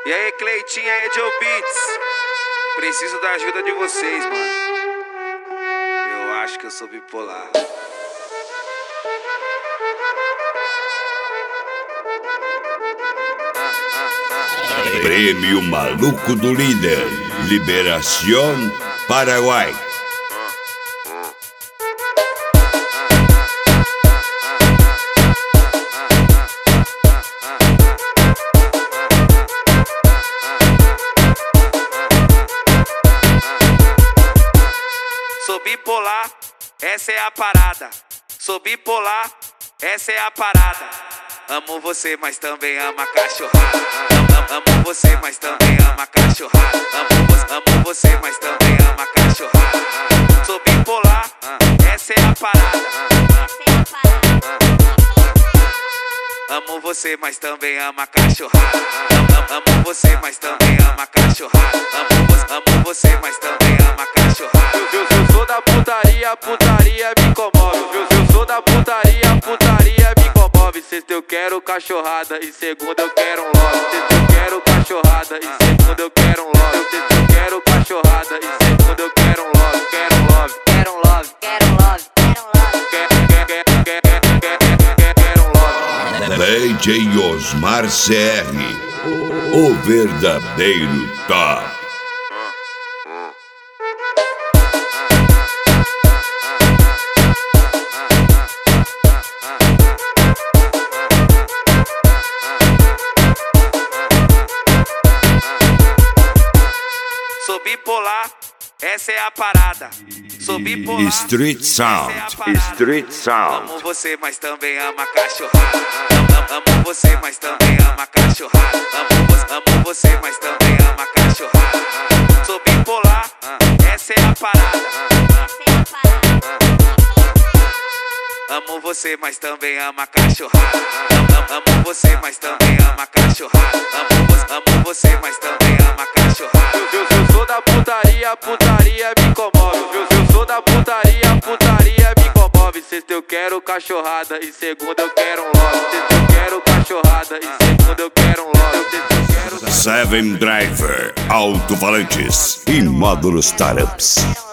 E aí, Cleitinho, aí, Joe Beats. Preciso da ajuda de vocês, mano. Eu acho que eu sou bipolar. Prêmio Maluco do Líder, Liberación Paraguai. Sou bipolar, essa é a parada. Sou bipolar, essa é a parada. Amo você, mas também amo a cachorrada. Amo você, mas também amo a cachorrada. Amo você, mas também amo a cachorrada. Sou bipolar, essa é a parada. Amo você, mas também amo a cachorrada. Amo você, mas também amo a cachorrada. Amo você, mas também amo a cachorrada. Eu sou da putaria, putaria me comove. Eu sou da putaria, putaria me comove. Sexta eu quero cachorrada e segunda eu quero um love. Sexta eu quero cachorrada e segunda eu quero um love. Sexta eu quero cachorrada e segunda eu quero um love. Quero um love, quero um love, quero um love, quero um love. DJ Osmar CR, o verdadeiro top. Sou bipolar, essa é a parada. Sou bipolar, Street Sound, essa é a parada. Street Sound. Amo você, mas também amo a cachorrada. Amo você, mas também amo a cachorrada. Amo você, mas também amo a cachorrada. Sou bipolar, essa é a parada. Amo você, mas também amo a cachorrada. Amo você, mas também amo a cachorrada. Amo você, mas também amo a cachorrada. Eu sou da putaria, putaria me comove. Eu sou da putaria, putaria me comove. Sexta eu quero cachorrada e segunda eu quero um love. Sexta eu quero cachorrada e segunda eu quero um love. Sexta eu quero... Seven Driver, alto-falantes e módulos startups.